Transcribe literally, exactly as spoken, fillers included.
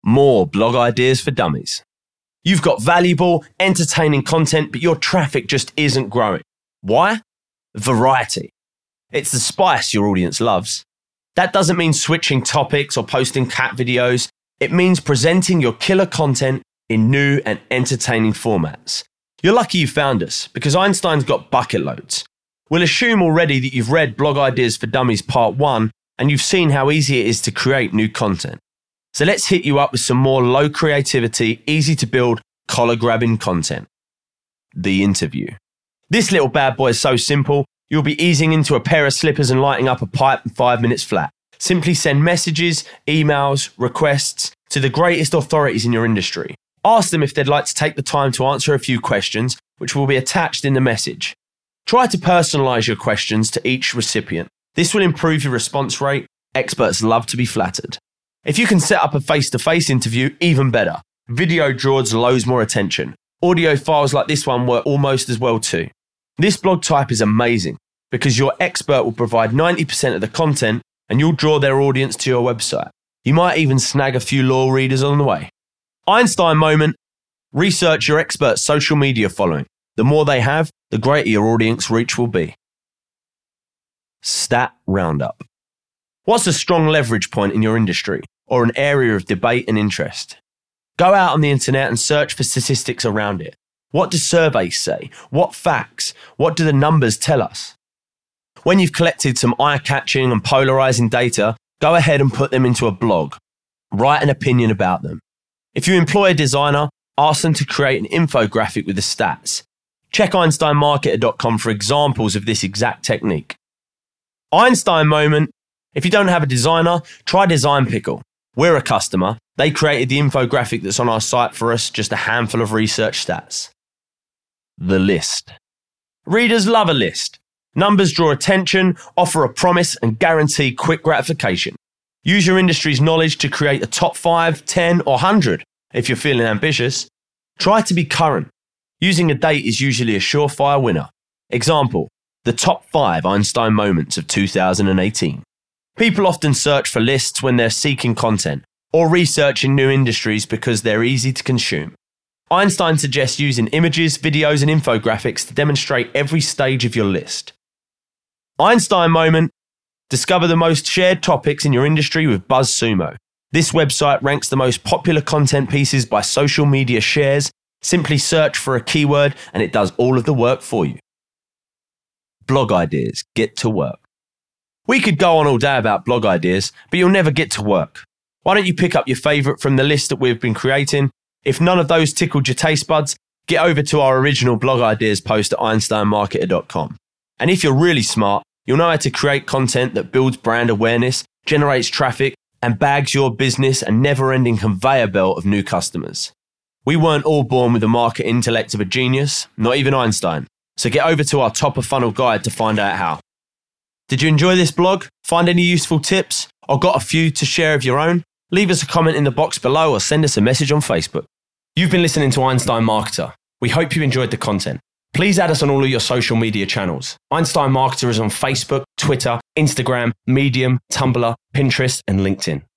more blog ideas for dummies. You've got valuable, entertaining content, but your traffic just isn't growing. Why? Variety. It's the spice your audience loves. That doesn't mean switching topics or posting cat videos. It means presenting your killer content in new and entertaining formats. You're lucky you found us, because Einstein's got bucket loads. We'll assume already that you've read Blog Ideas for Dummies Part one and you've seen how easy it is to create new content. So let's hit you up with some more low creativity, easy to build, collar-grabbing content. The interview. This little bad boy is so simple, you'll be easing into a pair of slippers and lighting up a pipe in five minutes flat. Simply send messages, emails, requests to the greatest authorities in your industry. Ask them if they'd like to take the time to answer a few questions, which will be attached in the message. Try to personalize your questions to each recipient. This will improve your response rate. Experts love to be flattered. If you can set up a face-to-face interview, even better. Video draws loads more attention. Audio files like this one work almost as well too. This blog type is amazing because your expert will provide ninety percent of the content and you'll draw their audience to your website. You might even snag a few loyal readers on the way. Einstein moment. Research your expert's social media following. The more they have, the greater your audience reach will be. Stat roundup. What's a strong leverage point in your industry or an area of debate and interest? Go out on the internet and search for statistics around it. What do surveys say? What facts? What do the numbers tell us? When you've collected some eye-catching and polarizing data, go ahead and put them into a blog. Write an opinion about them. If you employ a designer, ask them to create an infographic with the stats. Check Einstein Marketer dot com for examples of this exact technique. Einstein moment. If you don't have a designer, try Design Pickle. We're a customer. They created the infographic that's on our site for us, just a handful of research stats. The list. Readers love a list. Numbers draw attention, offer a promise, and guarantee quick gratification. Use your industry's knowledge to create a top five, ten, or one hundred if you're feeling ambitious. Try to be current. Using a date is usually a surefire winner. Example, the top five Einstein moments of two thousand eighteen. People often search for lists when they're seeking content or researching new industries because they're easy to consume. Einstein suggests using images, videos, and infographics to demonstrate every stage of your list. Einstein moment. Discover the most shared topics in your industry with BuzzSumo. This website ranks the most popular content pieces by social media shares. Simply search for a keyword and it does all of the work for you. Blog ideas. Get to work. We could go on all day about blog ideas, but you'll never get to work. Why don't you pick up your favourite from the list that we've been creating? If none of those tickled your taste buds, get over to our original blog ideas post at Einstein Marketer dot com. And if you're really smart, you'll know how to create content that builds brand awareness, generates traffic, and bags your business a never-ending conveyor belt of new customers. We weren't all born with the market intellect of a genius, not even Einstein. So get over to our top of funnel guide to find out how. Did you enjoy this blog? Find any useful tips? Or got a few to share of your own? Leave us a comment in the box below or send us a message on Facebook. You've been listening to Einstein Marketer. We hope you enjoyed the content. Please add us on all of your social media channels. Einstein Marketer is on Facebook, Twitter, Instagram, Medium, Tumblr, Pinterest, and LinkedIn.